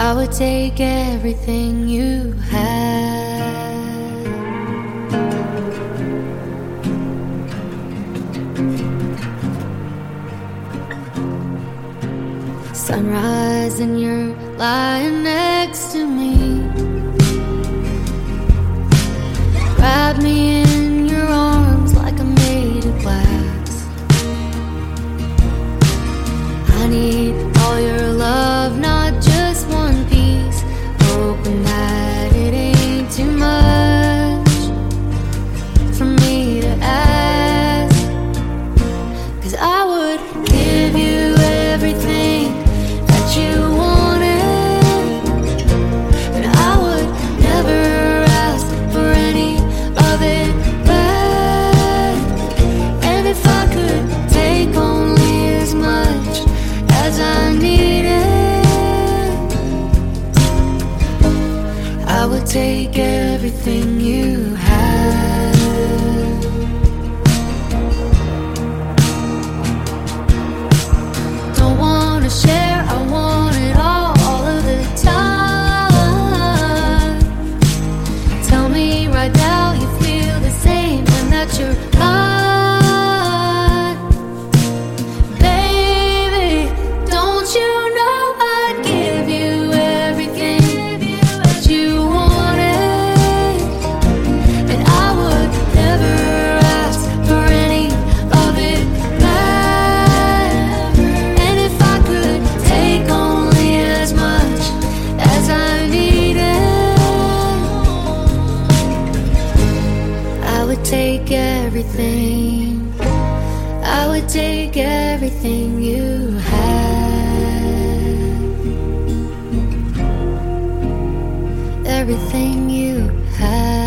I would take everything you had. Sunrise and you're lying next to me. Wrap me in your arms like I'm made of glass. I need all your love, not just one piece. Hoping that it ain't too much for me to ask. 'Cause I would give you everything that you wanted, and I would never ask for any of it back. And if I could take only as much as I needed, I would take everything you had. Don't wanna share, I want it all of the time. Tell me right now you feel the same and that you're hot. Baby, don't you know I'd give you everything that you wanted, and I would never ask for any of it back. And if I could take only as much as I needed, I would take everything. I would take everything you had. Everything you had.